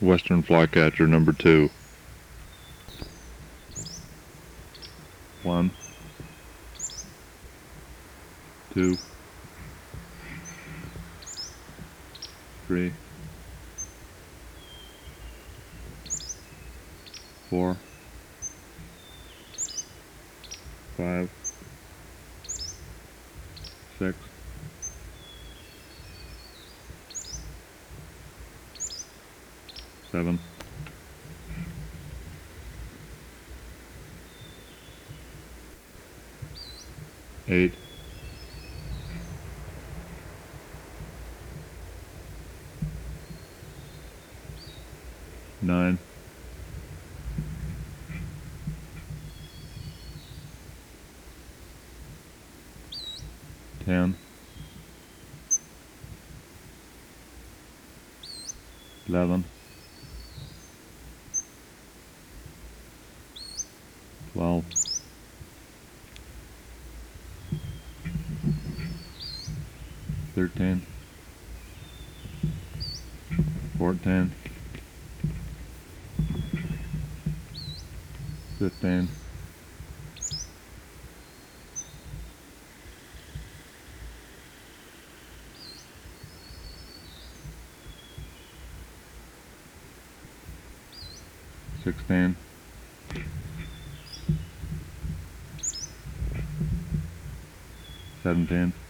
Western flycatcher number 2. 1, 2, 3, 4, 5, 6, 7, 8, 9, 10, 11, 12, 13, 14, 15, 16, 17,